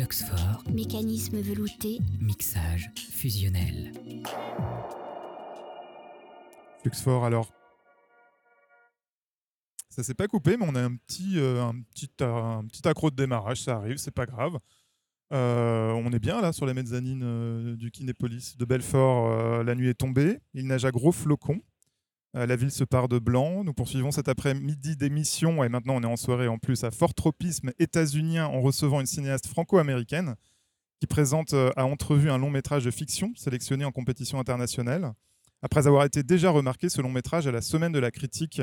Fluxfort, mécanisme velouté, mixage fusionnel. Fluxfort, alors, ça s'est pas coupé, mais on a un petit accro de démarrage, ça arrive, c'est pas grave. On est bien là sur les mezzanines du Kinépolis de Belfort. La nuit est tombée, il neige à gros flocons. La ville se pare de blanc. Nous poursuivons cet après-midi d'émission, et maintenant on est en soirée en plus, à fort tropisme états-unien, en recevant une cinéaste franco-américaine qui présente à Entrevue un long métrage de fiction sélectionné en compétition internationale. Après avoir été déjà remarqué, ce long métrage à la semaine de la critique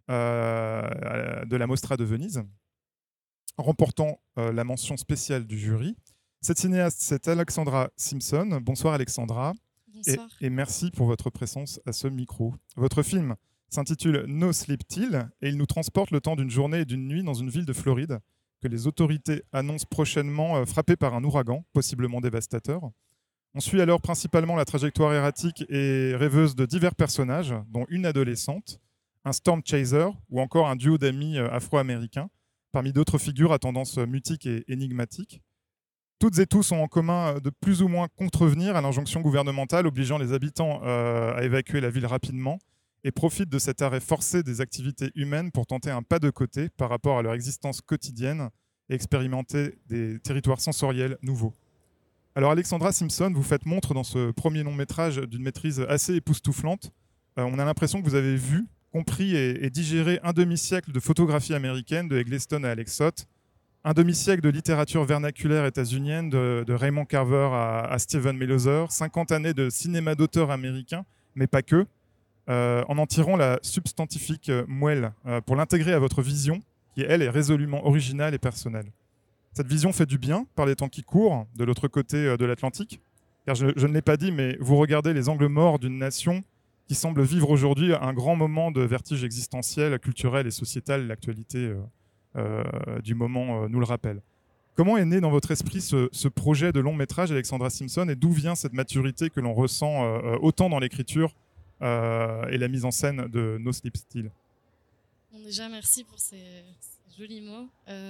de la Mostra de Venise, remportant la mention spéciale du jury. Cette cinéaste, c'est Alexandra Simpson. Bonsoir Alexandra. Bonsoir. Et merci pour votre présence à ce micro. Votre film s'intitule No Sleep Till et il nous transporte le temps d'une journée et d'une nuit dans une ville de Floride que les autorités annoncent prochainement frappée par un ouragan, possiblement dévastateur. On suit alors principalement la trajectoire erratique et rêveuse de divers personnages, dont une adolescente, un storm chaser ou encore un duo d'amis afro-américains, parmi d'autres figures à tendance mutique et énigmatique. Toutes et tous ont en commun de plus ou moins contrevenir à l'injonction gouvernementale obligeant les habitants à évacuer la ville rapidement et profitent de cet arrêt forcé des activités humaines pour tenter un pas de côté par rapport à leur existence quotidienne et expérimenter des territoires sensoriels nouveaux. Alors Alexandra Simpson, vous faites montre dans ce premier long métrage d'une maîtrise assez époustouflante. On a l'impression que vous avez vu, compris et digéré un demi-siècle de photographie américaine de Eggleston à Alex Sott, un demi-siècle de littérature vernaculaire états-unienne de Raymond Carver à Steven Meloser, 50 années de cinéma d'auteur américain, mais pas que, en tirant la substantifique moelle pour l'intégrer à votre vision, qui, elle, est résolument originale et personnelle. Cette vision fait du bien par les temps qui courent, de l'autre côté de l'Atlantique, car je ne l'ai pas dit, mais vous regardez les angles morts d'une nation qui semble vivre aujourd'hui un grand moment de vertige existentiel, culturel et sociétal. L'actualité du moment nous le rappelle. Comment est né dans votre esprit ce projet de long métrage, Alexandra Simpson, et d'où vient cette maturité que l'on ressent autant dans l'écriture et la mise en scène de No Sleep Till? Bon, déjà, merci pour ces jolis mots.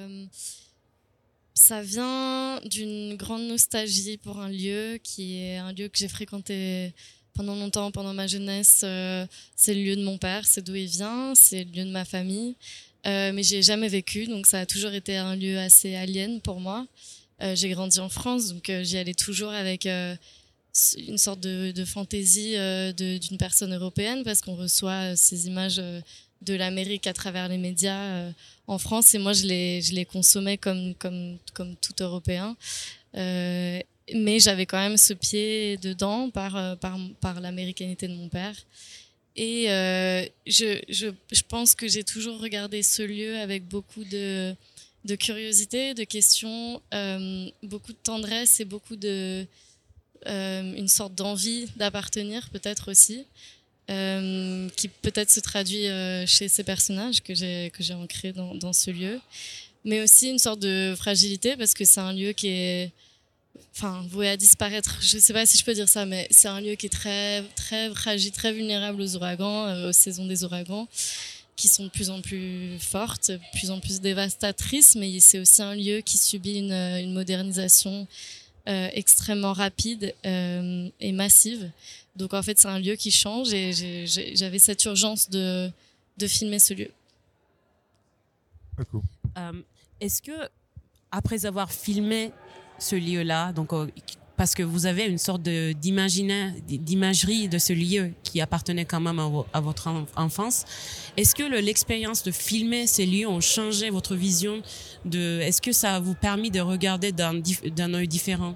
Ça vient d'une grande nostalgie pour un lieu qui est un lieu que j'ai fréquenté pendant longtemps, pendant ma jeunesse. C'est le lieu de mon père, c'est d'où il vient, c'est le lieu de ma famille. Mais j'y ai jamais vécu, donc ça a toujours été un lieu assez alien pour moi. J'ai grandi en France, donc j'y allais toujours avec une sorte de fantaisie d'une personne européenne, parce qu'on reçoit ces images de l'Amérique à travers les médias en France, et moi je les consommais comme tout Européen. Mais j'avais quand même ce pied dedans par l'américanité de mon père. Et je pense que j'ai toujours regardé ce lieu avec beaucoup de curiosité, de questions, beaucoup de tendresse et beaucoup une sorte d'envie d'appartenir peut-être aussi, qui peut-être se traduit chez ces personnages que j'ai ancrés dans ce lieu, mais aussi une sorte de fragilité parce que c'est un lieu qui est voué à disparaître. Je ne sais pas si je peux dire ça, mais c'est un lieu qui est très, très fragile, très vulnérable aux ouragans, aux saisons des ouragans, qui sont de plus en plus fortes, de plus en plus dévastatrices, mais c'est aussi un lieu qui subit une modernisation extrêmement rapide et massive. Donc en fait, c'est un lieu qui change et j'avais cette urgence de filmer ce lieu. Cool. Est-ce que, après avoir filmé ce lieu-là, donc parce que vous avez une sorte d'imagerie de ce lieu qui appartenait quand même à votre enfance, est-ce que l'expérience de filmer ces lieux ont changé votre vision est-ce que ça vous permis de regarder d'un œil différent?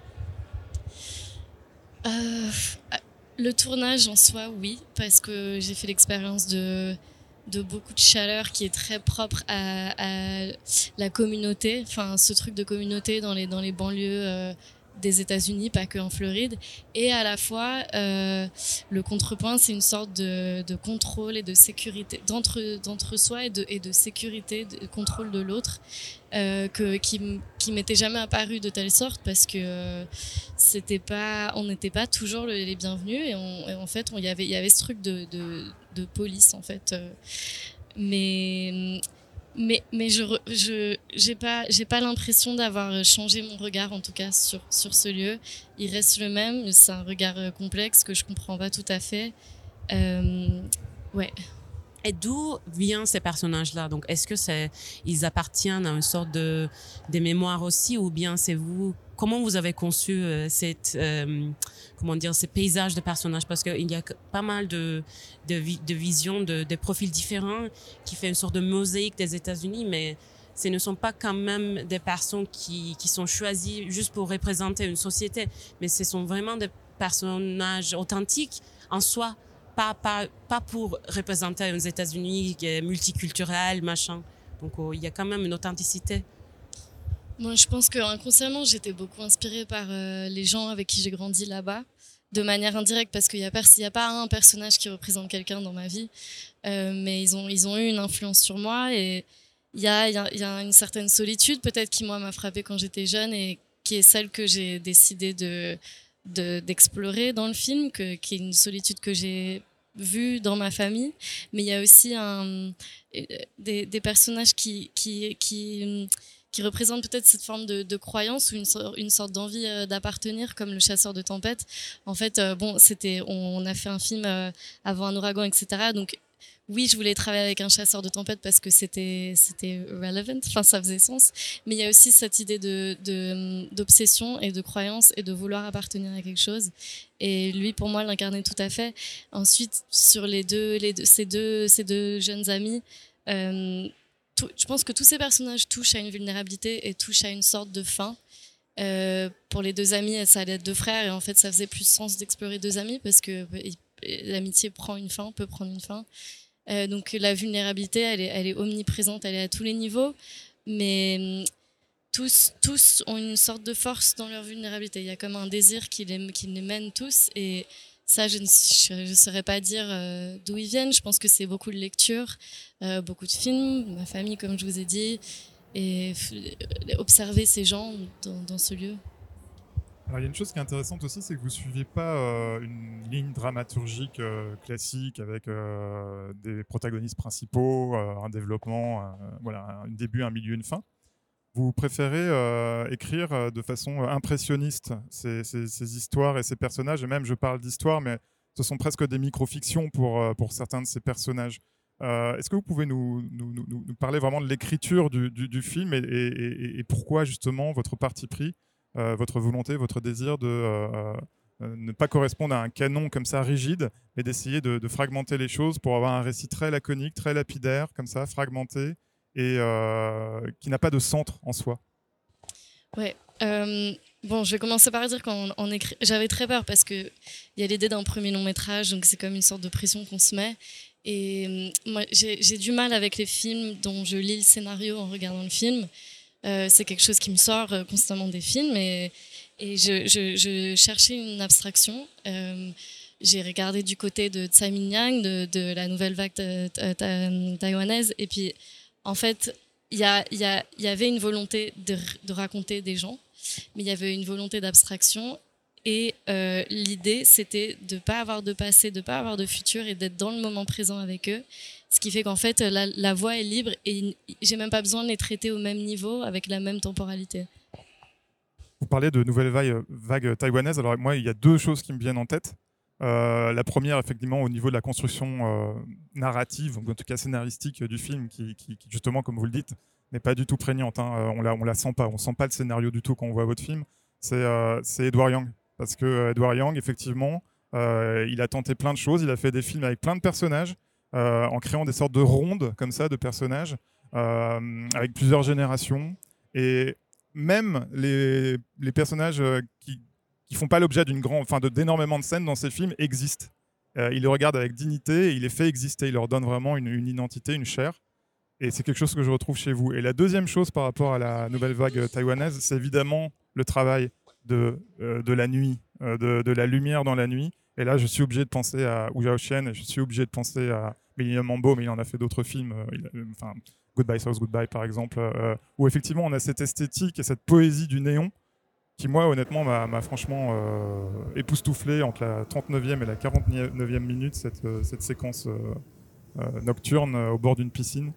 Le tournage en soi, oui, parce que j'ai fait l'expérience de beaucoup de chaleur qui est très propre à la communauté, ce truc de communauté dans les banlieues des États-Unis, pas que en Floride, et à la fois le contrepoint, c'est une sorte de contrôle et de sécurité d'entre soi et de sécurité, de contrôle de l'autre, qui m'était jamais apparu de telle sorte, parce que on n'était pas toujours les bienvenus, et en fait il y avait ce truc de police en fait, mais Mais j'ai pas l'impression d'avoir changé mon regard, en tout cas, sur ce lieu. Il reste le même. C'est un regard complexe que je comprends pas tout à fait. Ouais. Et d'où viennent ces personnages-là? Donc, est-ce que ils appartiennent à une sorte des mémoires aussi, ou bien c'est vous? Comment vous avez conçu ces paysages de personnages? Parce qu'il y a pas mal de visions, de profils différents qui fait une sorte de mosaïque des États-Unis, mais ce ne sont pas quand même des personnes qui sont choisies juste pour représenter une société, mais ce sont vraiment des personnages authentiques en soi. Pas pour représenter les États-Unis multiculturels, machin. Donc, il y a quand même une authenticité. Moi, je pense qu'inconsciemment, j'étais beaucoup inspirée par les gens avec qui j'ai grandi là-bas, de manière indirecte, parce qu'il y a pas un personnage qui représente quelqu'un dans ma vie, mais ils ont eu une influence sur moi, et il y a une certaine solitude, peut-être, qui, moi, m'a frappée quand j'étais jeune, et qui est celle que j'ai décidé d'explorer dans le film, qui est une solitude que j'ai vue dans ma famille. Mais il y a aussi des personnages qui représentent peut-être cette forme de croyance, ou une sorte d'envie d'appartenir, comme le chasseur de tempête. En fait, on a fait un film avant un ouragan, etc. Donc, oui, je voulais travailler avec un chasseur de tempête parce que c'était relevant, enfin ça faisait sens. Mais il y a aussi cette idée d'obsession et de croyance et de vouloir appartenir à quelque chose. Et lui, pour moi, l'incarnait tout à fait. Ensuite, sur ces deux jeunes amis, je pense que tous ces personnages touchent à une vulnérabilité et touchent à une sorte de fin. Pour les deux amis, ça allait être deux frères, et en fait, ça faisait plus sens d'explorer deux amis parce que l'amitié peut prendre une fin. Donc la vulnérabilité, elle est omniprésente, elle est à tous les niveaux, mais tous ont une sorte de force dans leur vulnérabilité. Il y a comme un désir qui les mène tous, et ça, je ne saurais pas dire d'où ils viennent. Je pense que c'est beaucoup de lectures, beaucoup de films, ma famille, comme je vous ai dit, et observer ces gens dans ce lieu. Alors, il y a une chose qui est intéressante aussi, c'est que vous ne suivez pas une ligne dramaturgique classique avec des protagonistes principaux, un développement, un début, un milieu, une fin. Vous préférez écrire de façon impressionniste ces histoires et ces personnages, et même je parle d'histoire, mais ce sont presque des micro-fictions pour certains de ces personnages. Est-ce que vous pouvez nous parler vraiment de l'écriture du film, et pourquoi justement votre parti pris, votre volonté, votre désir de ne pas correspondre à un canon comme ça rigide, mais d'essayer de fragmenter les choses pour avoir un récit très laconique, très lapidaire, comme ça, fragmenté, et qui n'a pas de centre en soi? Ouais. Bon, je vais commencer par dire qu'en écrit, j'avais très peur parce qu'il y a l'idée d'un premier long métrage, donc c'est comme une sorte de pression qu'on se met. Et moi, j'ai du mal avec les films dont je lis le scénario en regardant le film. C'est quelque chose qui me sort constamment des films, et je cherchais une abstraction. J'ai regardé du côté de Tsai Ming-liang, de la nouvelle vague taïwanaise, et puis en fait, il y avait une volonté de raconter des gens, mais il y avait une volonté d'abstraction, et l'idée, c'était de ne pas avoir de passé, de ne pas avoir de futur, et d'être dans le moment présent avec eux. Ce qui fait qu'en fait, la voix est libre, et j'ai même pas besoin de les traiter au même niveau, avec la même temporalité. Vous parlez de nouvelle vague taïwanaise. Alors moi, il y a deux choses qui me viennent en tête. La première, effectivement, au niveau de la construction narrative, ou en tout cas scénaristique du film, qui justement, comme vous le dites, n'est pas du tout prégnante. Hein. On la sent pas. On sent pas le scénario du tout quand on voit votre film. C'est Edward Yang. Parce que Edward Yang, effectivement, il a tenté plein de choses. Il a fait des films avec plein de personnages, en créant des sortes de rondes comme ça de personnages, avec plusieurs générations. Et même les personnages qui font pas l'objet d'énormément de scènes dans ces films existent. Il les regarde avec dignité, et il les fait exister. Il leur donne vraiment une identité, une chair. Et c'est quelque chose que je retrouve chez vous. Et la deuxième chose par rapport à la nouvelle vague taïwanaise, c'est évidemment le travail de la nuit, de la lumière dans la nuit. Et là, je suis obligé de penser à Wu Zhaoxian, et je suis obligé de penser à Millennium Mambo, mais il en a fait d'autres films, Goodbye South Goodbye par exemple, où effectivement on a cette esthétique et cette poésie du néon qui, moi, honnêtement, m'a franchement époustouflé entre la 39e et la 49e minute, cette séquence nocturne au bord d'une piscine.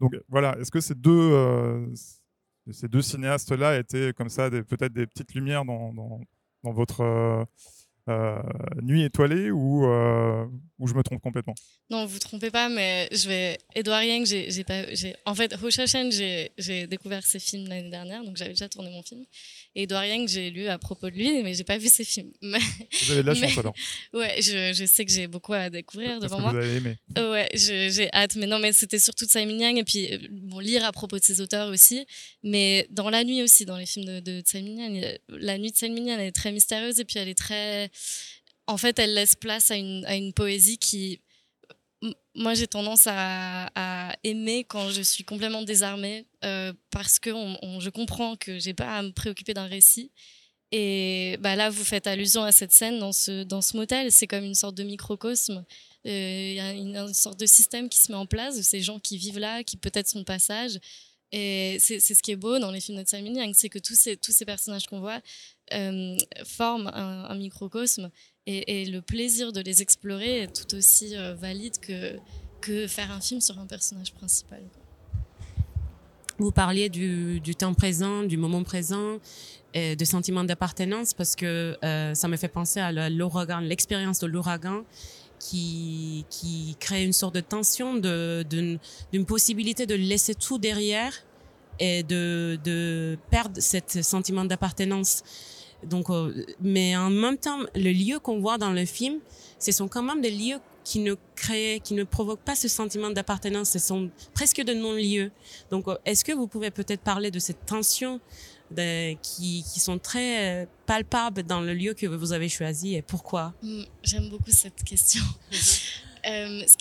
Donc voilà, est-ce que ces deux cinéastes-là étaient comme ça peut-être des petites lumières dans votre nuit étoilée ou je me trompe complètement? Non, vous trompez pas, mais Edouard Yang, en fait, Hoshachen, j'ai découvert ses films l'année dernière, donc j'avais déjà tourné mon film. Et Edouard Yang, j'ai lu à propos de lui, mais j'ai pas vu ses films. Vous avez de la chance alors. Ouais, je sais que j'ai beaucoup à découvrir devant moi. Vous avez aimé. Ouais, j'ai hâte. Mais non, mais c'était surtout de Simon Yang, et puis bon, lire à propos de ses auteurs aussi. Mais dans La Nuit aussi, dans les films de Simon Yang, La Nuit de Simon Yang, elle est très mystérieuse, et puis elle est très... En fait, elle laisse place à une poésie qui... Moi, j'ai tendance à aimer quand je suis complètement désarmée parce que je comprends que j'ai pas à me préoccuper d'un récit. Et bah là, vous faites allusion à cette scène dans ce motel. C'est comme une sorte de microcosme. Il y a une sorte de système qui se met en place de ces gens qui vivent là, qui peut-être sont de passage. Et c'est ce qui est beau dans les films de Simon Yang, c'est que tous ces personnages qu'on voit forment un microcosme. Et le plaisir de les explorer est tout aussi valide que faire un film sur un personnage principal. Vous parliez du temps présent, du moment présent, et de sentiment d'appartenance, parce que ça me fait penser à l'ouragan, l'expérience de l'ouragan qui crée une sorte de tension, d'une possibilité de laisser tout derrière et de perdre ce sentiment d'appartenance. Donc, mais en même temps, les lieux qu'on voit dans le film, ce sont quand même des lieux qui ne provoquent pas ce sentiment d'appartenance. Ce sont presque de non-lieux. Donc, est-ce que vous pouvez peut-être parler de cette tension qui sont très palpables dans le lieu que vous avez choisi et pourquoi? J'aime beaucoup cette question. Ce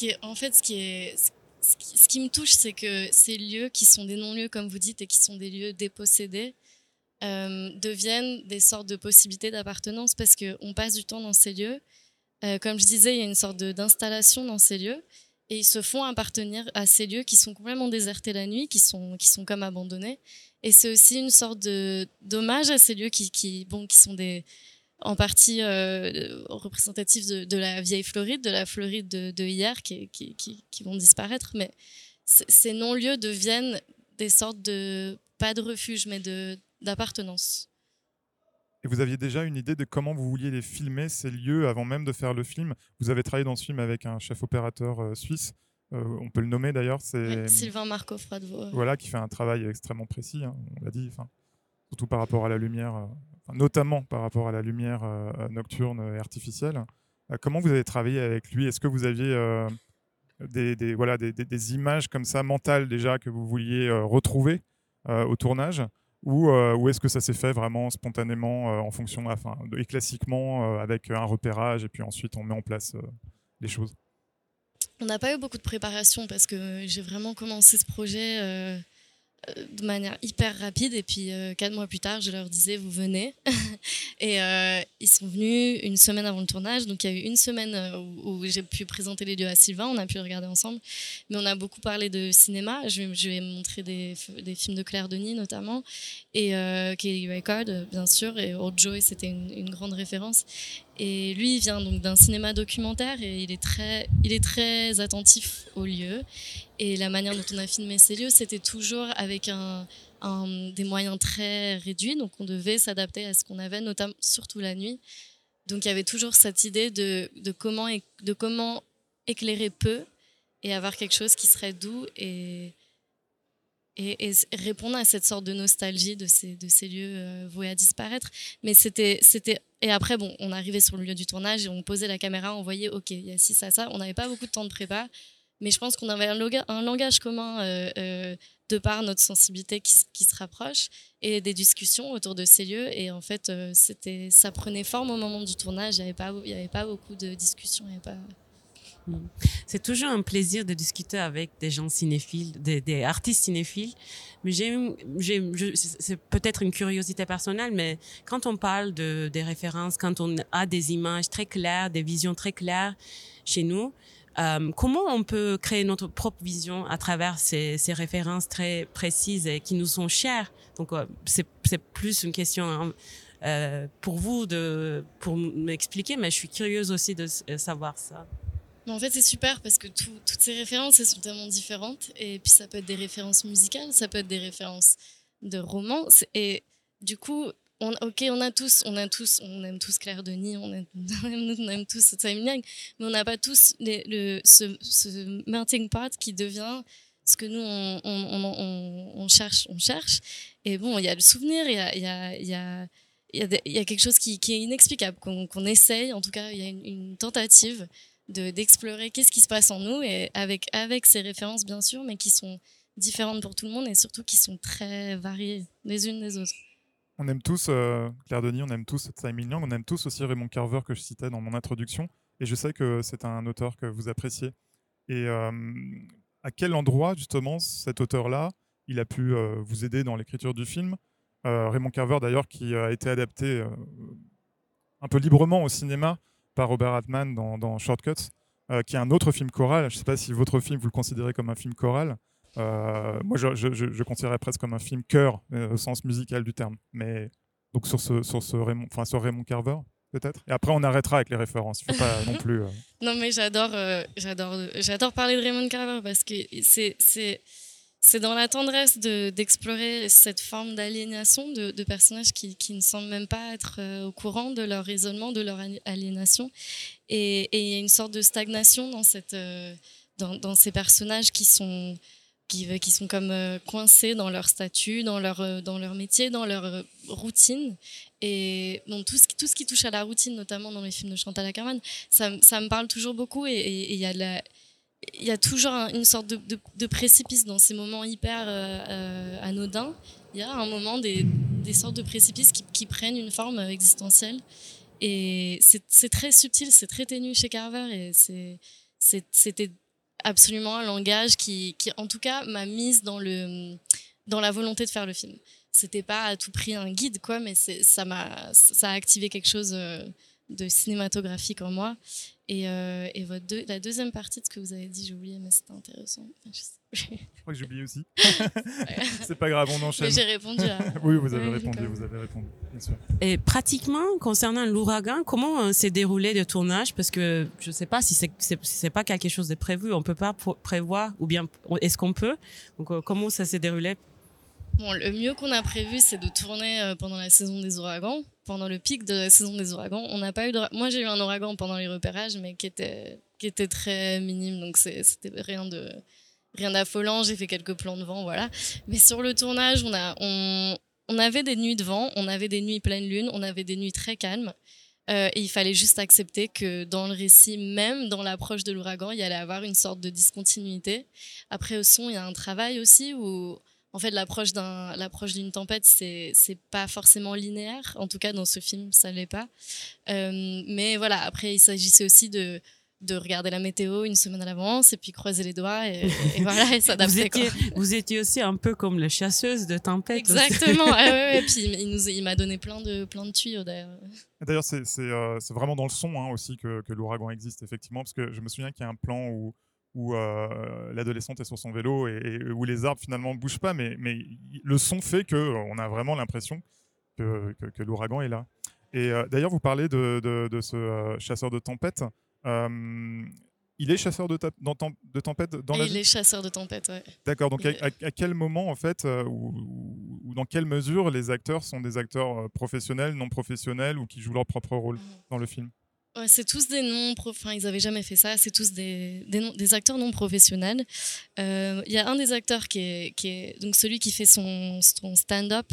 qui me touche, c'est que ces lieux qui sont des non-lieux, comme vous dites, et qui sont des lieux dépossédés, deviennent des sortes de possibilités d'appartenance parce qu'on passe du temps dans ces lieux. Comme je disais, il y a une sorte d'installation dans ces lieux et ils se font appartenir à ces lieux qui sont complètement désertés la nuit, qui sont comme abandonnés. Et c'est aussi une sorte d'hommage à ces lieux qui sont en partie représentatifs de la vieille Floride, de la Floride de hier qui vont disparaître. Mais ces non-lieux deviennent des sortes pas de refuge, mais d'appartenance. Et vous aviez déjà une idée de comment vous vouliez les filmer, ces lieux, avant même de faire le film? Vous avez travaillé dans ce film avec un chef opérateur suisse, on peut le nommer d'ailleurs, c'est Sylvain Marco Fradvo. Voilà, qui fait un travail extrêmement précis, hein, on l'a dit, surtout par rapport à la lumière, notamment par rapport à la lumière nocturne et artificielle. Comment vous avez travaillé avec lui? Est-ce que vous aviez des images comme ça, mentales déjà, que vous vouliez retrouver au tournage? Ou est-ce que ça s'est fait vraiment spontanément en fonction, et classiquement avec un repérage et puis ensuite on met en place les choses? On n'a pas eu beaucoup de préparation parce que j'ai vraiment commencé ce projet de manière hyper rapide et puis 4 mois plus tard je leur disais vous venez et ils sont venus une semaine avant le tournage, donc il y a eu une semaine où j'ai pu présenter les lieux à Sylvain, on a pu le regarder ensemble, mais on a beaucoup parlé de cinéma. Je vais montrer des films de Claire Denis notamment et Kelly Reichardt bien sûr, et Old Joy c'était une grande référence. Et lui, il vient donc d'un cinéma documentaire et il est très attentif aux lieux. Et la manière dont on a filmé ces lieux, c'était toujours avec des moyens très réduits. Donc on devait s'adapter à ce qu'on avait, notamment surtout la nuit. Donc il y avait toujours cette idée de comment éclairer peu et avoir quelque chose qui serait doux et répondre à cette sorte de nostalgie de ces lieux voués à disparaître. Mais c'était et après bon, on arrivait sur le lieu du tournage et on posait la caméra, on voyait ok, il y a ci ça, on n'avait pas beaucoup de temps de prépa, mais je pense qu'on avait un langage commun de par notre sensibilité qui se rapproche et des discussions autour de ces lieux. Et en fait ça prenait forme au moment du tournage. Il y avait pas beaucoup de discussions, il y avait pas... C'est toujours un plaisir de discuter avec des gens cinéphiles, des artistes cinéphiles. Mais c'est peut-être une curiosité personnelle, mais quand on parle des références, quand on a des images très claires, des visions très claires chez nous, comment on peut créer notre propre vision à travers ces références très précises et qui nous sont chères? Donc, c'est plus une question pour vous pour m'expliquer, mais je suis curieuse aussi de savoir ça. Mais en fait, c'est super parce que toutes ces références, elles sont tellement différentes. Et puis, ça peut être des références musicales, ça peut être des références de romans. Et du coup, on aime tous Claire Denis, on aime tous Simon Yang, mais on n'a pas tous ce melting pot qui devient ce que nous, on cherche. Et bon, il y a le souvenir, il y a quelque chose qui est inexplicable, qu'on essaye. En tout cas, il y a une tentative d'explorer qu'est-ce qui se passe en nous, et avec ces références, bien sûr, mais qui sont différentes pour tout le monde et surtout qui sont très variées les unes des autres. On aime tous Claire Denis, on aime tous Simon Yang, on aime tous aussi Raymond Carver que je citais dans mon introduction. Et je sais que c'est un auteur que vous appréciez. Et à quel endroit, justement, cet auteur-là, il a pu vous aider dans l'écriture du film? Raymond Carver, d'ailleurs, qui a été adapté un peu librement au cinéma par Robert Altman dans Shortcuts, qui est un autre film choral. Je ne sais pas si votre film, vous le considérez comme un film choral. Moi, je considérais presque comme un film chœur, au sens musical du terme. Mais donc sur Raymond Carver, peut-être. Et après, on arrêtera avec les références. Il ne faut pas non plus. Non, mais j'adore parler de Raymond Carver parce que c'est dans la tendresse d'explorer cette forme d'aliénation de personnages qui ne semblent même pas être au courant de leur raisonnement, de leur aliénation. Et il y a une sorte de stagnation dans ces personnages qui sont comme coincés dans leur statut, dans leur métier, dans leur routine. Et bon, tout ce qui touche à la routine, notamment dans les films de Chantal Akerman, ça me parle toujours beaucoup. Et il y a toujours une sorte de précipice dans ces moments hyper anodins. Il y a un moment des sortes de précipices qui prennent une forme existentielle. Et c'est très subtil, c'est très ténu chez Carver. Et c'était absolument un langage qui en tout cas m'a mise dans la volonté de faire le film. C'était pas à tout prix un guide, quoi, mais ça a activé quelque chose de cinématographique en moi. Et la deuxième partie de ce que vous avez dit, j'ai oublié, mais c'était intéressant. Je crois que j'ai oublié aussi. C'est pas grave, on enchaîne. Mais j'ai répondu à... Oui, vous avez répondu, bien sûr. Et pratiquement, concernant l'ouragan, comment s'est déroulé le tournage? Parce que je ne sais pas si c'est pas quelque chose de prévu, on ne peut pas prévoir, ou bien est-ce qu'on peut? Donc, comment ça s'est déroulé? Bon, le mieux qu'on a prévu, c'est de tourner pendant la saison des ouragans. Pendant le pic de la saison des ouragans, on n'a pas eu moi, j'ai eu un ouragan pendant les repérages, mais qui était très minime, donc c'était rien d'affolant. J'ai fait quelques plans de vent, voilà. Mais sur le tournage, on avait des nuits de vent, on avait des nuits pleine lune, on avait des nuits très calmes. Et il fallait juste accepter que dans le récit, même dans l'approche de l'ouragan, il y allait avoir une sorte de discontinuité. Après, au son, il y a un travail aussi où... En fait, l'approche d'une tempête, c'est pas forcément linéaire. En tout cas, dans ce film, ça l'est pas. Mais voilà, après, il s'agissait aussi de regarder la météo une semaine à l'avance et puis croiser les doigts et voilà, et s'adapter. Vous étiez aussi un peu comme la chasseuse de tempête. Exactement. Ouais. Puis il m'a donné plein de tuyaux d'ailleurs. D'ailleurs, c'est vraiment dans le son aussi que l'ouragan existe, effectivement, parce que je me souviens qu'il y a un plan où l'adolescente est sur son vélo et où les arbres finalement ne bougent pas, mais le son fait qu'on a vraiment l'impression que l'ouragan est là. Et d'ailleurs, vous parlez de ce chasseur de tempête. Il est chasseur de tempête dans la vie ? Il est chasseur de tempête, ouais. D'accord, donc à quel moment, en fait, ou dans quelle mesure les acteurs sont des acteurs professionnels, non professionnels, ou qui jouent leur propre rôle dans le film ? Ouais, c'est tous des ils n'avaient jamais fait ça, c'est tous des acteurs non professionnels. Il y a un des acteurs qui est donc celui qui fait son stand-up.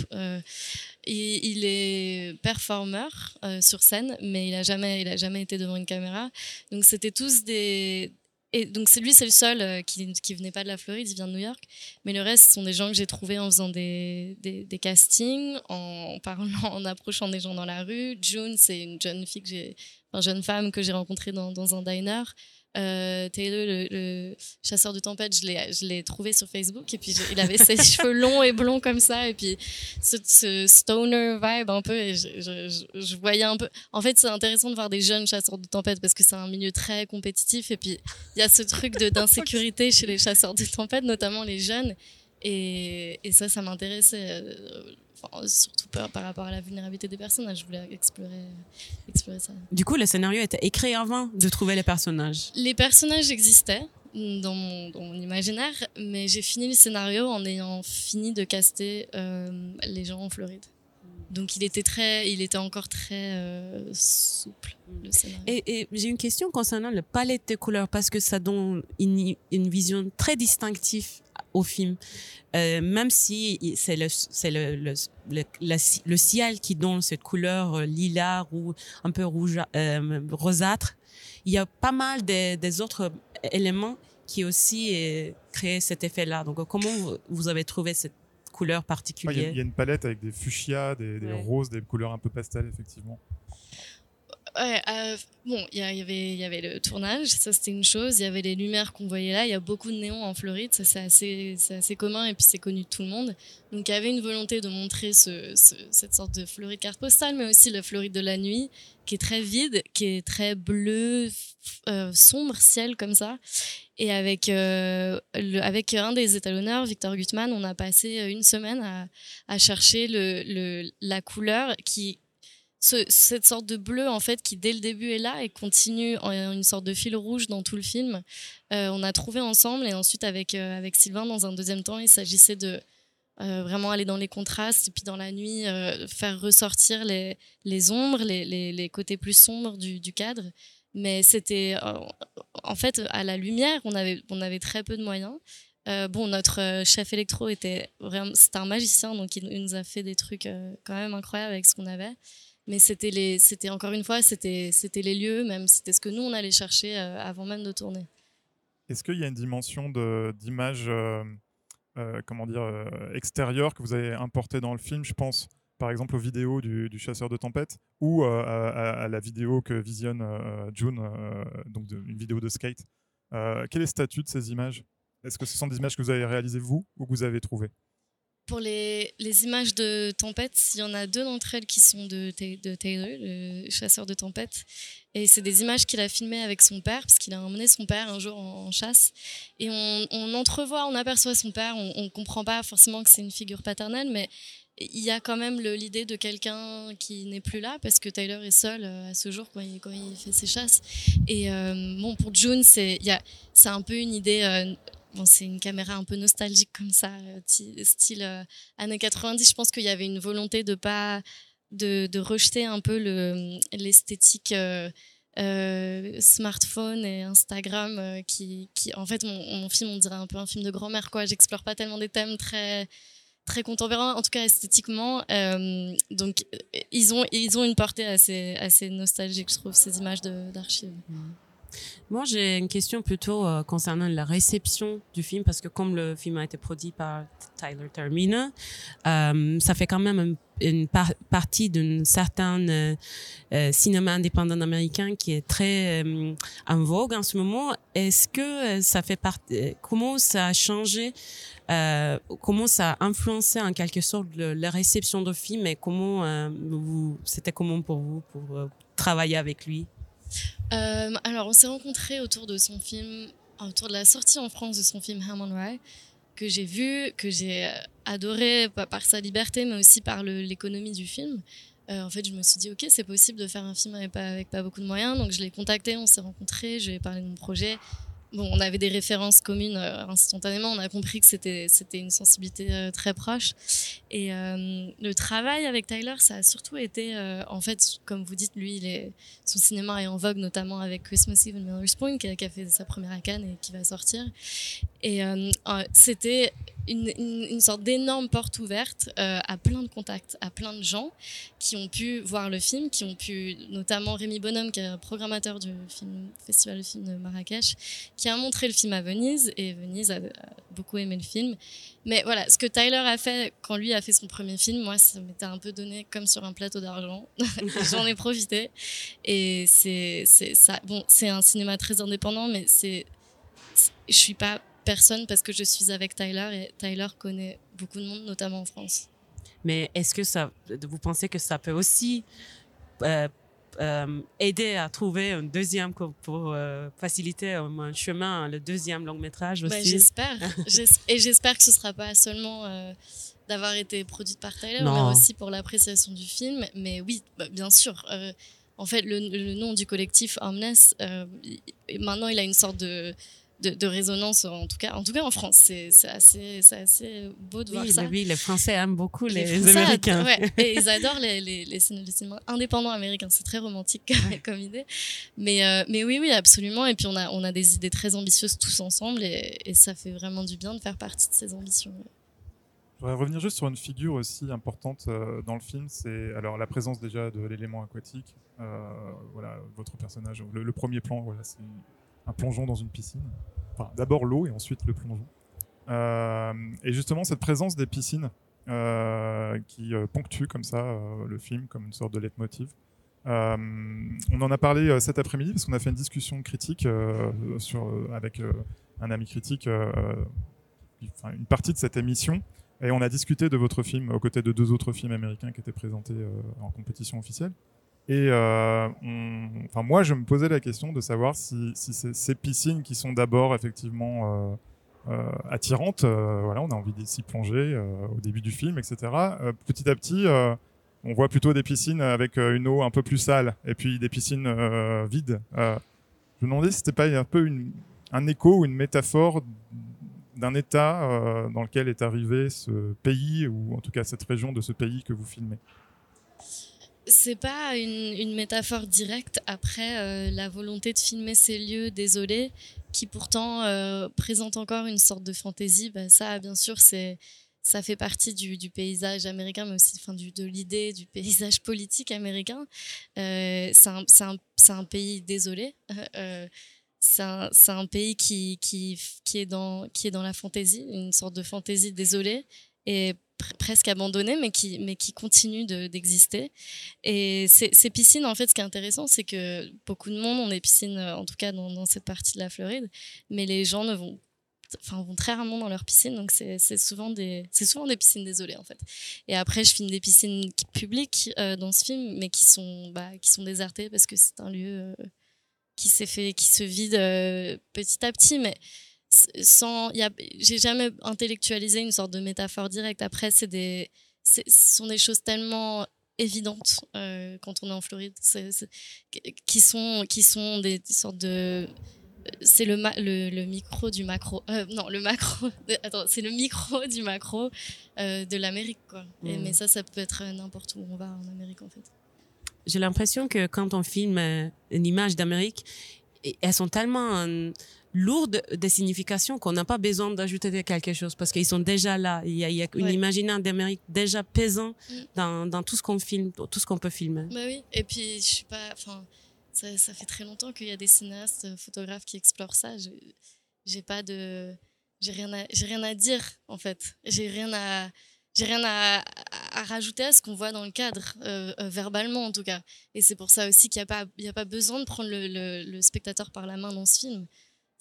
Il est performeur sur scène, mais il a jamais été devant une caméra. Donc c'était tous et donc c'est le seul qui venait pas de la Floride, il vient de New York. Mais le reste, ce sont des gens que j'ai trouvés en faisant des castings, en parlant, en approchant des gens dans la rue. June, c'est une jeune femme que j'ai rencontrée dans un diner. Taylor, le chasseur de tempête, je l'ai trouvé sur Facebook et puis il avait ses cheveux longs et blonds comme ça et puis ce stoner vibe un peu et je voyais un peu. En fait, c'est intéressant de voir des jeunes chasseurs de tempête parce que c'est un milieu très compétitif et puis il y a ce truc d'insécurité chez les chasseurs de tempête, notamment les jeunes Et ça m'intéressait, surtout par rapport à la vulnérabilité des personnages. Je voulais explorer ça. Du coup, le scénario était écrit avant de trouver les personnages. Les personnages existaient dans mon imaginaire, mais j'ai fini le scénario en ayant fini de caster les gens en Floride. Donc il était encore très souple, le scénario. Et j'ai une question concernant le palette de couleurs, parce que ça donne une vision très distinctive au film. Même si c'est le ciel qui donne cette couleur lilas ou un peu rouge, rosâtre, il y a pas mal des autres éléments qui aussi créent cet effet-là. Donc comment vous avez trouvé cette couleur particulière? Il y a une palette avec des fuchsias, des roses, des couleurs un peu pastel, effectivement. Ouais, bon, il y avait le tournage, ça c'était une chose. Il y avait les lumières qu'on voyait là. Il y a beaucoup de néons en Floride, ça c'est assez commun et puis c'est connu de tout le monde. Donc il y avait une volonté de montrer cette sorte de Floride carte postale, mais aussi la Floride de la nuit, qui est très vide, qui est très bleu, sombre ciel comme ça. Et avec un des étalonneurs, Victor Gutmann, on a passé une semaine à chercher la couleur cette sorte de bleu en fait qui dès le début est là et continue en une sorte de fil rouge dans tout le film. On a trouvé ensemble et ensuite avec Sylvain dans un deuxième temps, il s'agissait de vraiment aller dans les contrastes et puis dans la nuit faire ressortir les ombres, les côtés plus sombres du cadre. Mais c'était en fait à la lumière, on avait très peu de moyens. Notre chef électro c'était un magicien, donc il nous a fait des trucs quand même incroyables avec ce qu'on avait. Mais c'était encore une fois, c'était les lieux, même c'était ce que nous on allait chercher avant même de tourner. Est-ce qu'il y a une dimension d'image, extérieure que vous avez importée dans le film? Je pense par exemple aux vidéos du chasseur de tempête ou à la vidéo que visionne June, donc une vidéo de skate. Quel est le statut de ces images? Est-ce que ce sont des images que vous avez réalisées vous ou que vous avez trouvées? Pour les images de tempête, il y en a 2 d'entre elles qui sont de Taylor, le chasseur de tempête. Et c'est des images qu'il a filmées avec son père, parce qu'il a emmené son père un jour en chasse. Et on aperçoit son père, on ne comprend pas forcément que c'est une figure paternelle, mais il y a quand même l'idée de quelqu'un qui n'est plus là, parce que Taylor est seul à ce jour quand il fait ses chasses. Et pour June, c'est un peu une idée... c'est une caméra un peu nostalgique comme ça, style années 90. Je pense qu'il y avait une volonté de rejeter un peu l'esthétique smartphone et Instagram qui en fait mon film on dirait un peu un film de grand-mère quoi. J'explore pas tellement des thèmes très très contemporains, en tout cas esthétiquement. Donc ils ont une portée assez nostalgique, je trouve, ces images d'archives. Moi, j'ai une question plutôt concernant la réception du film, parce que comme le film a été produit par Tyler Terminer, ça fait quand même une partie d'un certain cinéma indépendant américain qui est très en vogue en ce moment. Est-ce que ça fait partie, comment ça a changé, comment ça a influencé en quelque sorte la réception du film et c'était comment pour vous pour travailler avec lui? Alors, on s'est rencontrés autour de la sortie en France de son film Hammond Rye, que j'ai vu, que j'ai adoré par sa liberté, mais aussi par l'économie du film. En fait, je me suis dit, ok, c'est possible de faire un film avec pas beaucoup de moyens, donc je l'ai contacté, on s'est rencontrés, je lui ai parlé de mon projet. Bon, on avait des références communes instantanément, on a compris que c'était une sensibilité très proche. Et le travail avec Tyler, ça a surtout été, en fait, comme vous dites, lui, son cinéma est en vogue, notamment avec Christmas Eve and Miller's Point, qui a fait sa première à Cannes et qui va sortir. Et c'était une sorte d'énorme porte ouverte à plein de contacts, à plein de gens qui ont pu voir le film, qui ont pu, notamment Rémi Bonhomme, qui est programmateur du Festival de film de Marrakech, qui a montré le film à Venise, et Venise a beaucoup aimé le film. Mais voilà, ce que Tyler a fait quand lui a fait son premier film, moi, ça m'était un peu donné comme sur un plateau d'argent. J'en ai profité. Et c'est ça. Bon, c'est un cinéma très indépendant, mais je suis pas personne parce que je suis avec Tyler, et Tyler connaît beaucoup de monde, notamment en France. Mais est-ce que vous pensez que ça peut aussi aider à trouver un deuxième pour faciliter un chemin, le deuxième long métrage aussi. J'espère. Et j'espère que ce ne sera pas seulement d'avoir été produite par Tyler, Non. mais aussi pour l'appréciation du film. Mais oui, bien sûr. En fait, le nom du collectif Omnes, maintenant, il a une sorte de résonance, en tout cas en France. C'est assez beau de voir ça. Oui, les Français aiment beaucoup les Français, Américains. Ouais, et ils adorent les cinémas indépendants américains. C'est très romantique comme idée. Mais oui, absolument. Et puis on a des idées très ambitieuses tous ensemble et ça fait vraiment du bien de faire partie de ces ambitions. Je voudrais revenir juste sur une figure aussi importante dans le film, c'est alors la présence déjà de l'élément aquatique. Voilà, votre personnage, le premier plan, voilà, c'est un plongeon dans une piscine. Enfin, d'abord l'eau et ensuite le plongeon. Et justement, cette présence des piscines qui ponctue comme ça le film, comme une sorte de leitmotiv. On en a parlé cet après-midi parce qu'on a fait une discussion critique avec un ami critique, une partie de cette émission. Et on a discuté de votre film aux côtés de 2 autres films américains qui étaient présentés en compétition officielle. Et moi, je me posais la question de savoir si ces piscines qui sont d'abord effectivement attirantes, voilà, on a envie s'y plonger au début du film, etc. Petit à petit, on voit plutôt des piscines avec une eau un peu plus sale et puis des piscines vides. Je me demandais si c'était pas un peu un écho ou une métaphore d'un état dans lequel est arrivé ce pays, ou en tout cas cette région de ce pays que vous filmez. C'est pas une métaphore directe. Après, la volonté de filmer ces lieux désolés, qui pourtant présentent encore une sorte de fantaisie, ça, bien sûr, ça fait partie du paysage américain, mais aussi de l'idée du paysage politique américain. C'est un pays désolé. C'est un pays qui est dans la fantaisie, une sorte de fantaisie désolée et presque abandonnée, mais qui continue d'exister. Et ces piscines, en fait, ce qui est intéressant, c'est que beaucoup de monde ont des piscines, en tout cas dans cette partie de la Floride, mais les gens vont très rarement dans leurs piscines, donc c'est souvent des piscines désolées, en fait. Et après, je filme des piscines publiques dans ce film, mais qui sont désertées parce que c'est un lieu qui se vide petit à petit, mais j'ai jamais intellectualisé une sorte de métaphore directe. Après, ce sont des choses tellement évidentes quand on est en Floride, qui sont des sortes de... C'est le micro du macro. Non, le macro. Attends, c'est le micro du macro de l'Amérique, quoi. Mais ça peut être n'importe où on va en Amérique, en fait. J'ai l'impression que quand on filme une image d'Amérique, elles sont tellement lourdes de signification qu'on n'a pas besoin d'ajouter quelque chose parce qu'ils sont déjà là. Il y a une imaginaire d'Amérique déjà pesant dans tout ce qu'on filme, tout ce qu'on peut filmer. Bah oui, et puis je suis pas... Ça fait très longtemps qu'il y a des cinéastes, photographes qui explorent ça. J'ai rien à dire, en fait. J'ai rien à rajouter à ce qu'on voit dans le cadre, verbalement en tout cas. Et c'est pour ça aussi qu'il n'y a pas besoin de prendre le spectateur par la main dans ce film.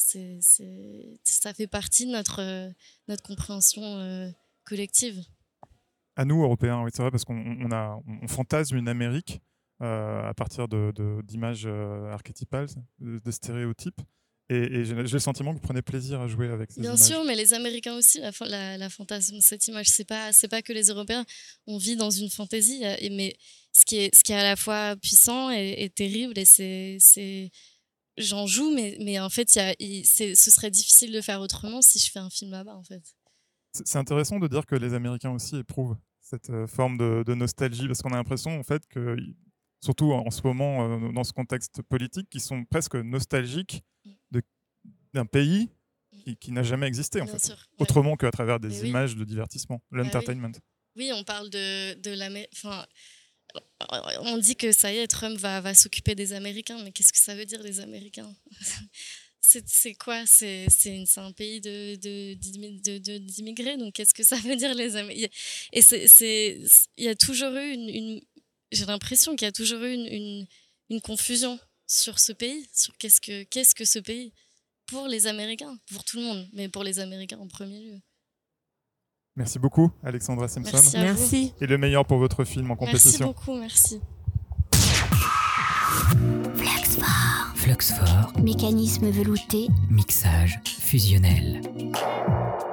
Ça fait partie de notre compréhension collective. À nous, Européens, oui, c'est vrai, parce qu'on fantasme une Amérique à partir d'images archétypales, de stéréotypes. Et j'ai le sentiment que vous prenez plaisir à jouer avec ces images. Bien sûr, mais les Américains aussi, la fantasme, cette image, c'est pas que les Européens. On vit dans une fantaisie, mais ce qui est à la fois puissant et terrible, et j'en joue, mais en fait, ce serait difficile de faire autrement si je fais un film là-bas, en fait. C'est intéressant de dire que les Américains aussi éprouvent cette forme de nostalgie, parce qu'on a l'impression, en fait, que, surtout en ce moment, dans ce contexte politique, qu'ils sont presque nostalgiques d'un pays qui n'a jamais existé, en fait. Sûr, ouais. Autrement qu'à travers des images de divertissement, l'entertainment. Oui, on parle de l'Amérique. Enfin, on dit que ça y est, Trump va s'occuper des Américains, mais qu'est-ce que ça veut dire, les Américains? C'est quoi? C'est un pays d'immigrés, donc qu'est-ce que ça veut dire, les Américains? Et il y a toujours eu j'ai l'impression qu'il y a toujours eu une confusion sur ce pays, sur qu'est-ce que ce pays pour les Américains, pour tout le monde, mais pour les Américains en premier lieu. Merci beaucoup, Alexandra Simpson. Merci. Et le meilleur pour votre film en compétition. Merci beaucoup, merci. Roxfort. Mécanisme velouté. Mixage fusionnel.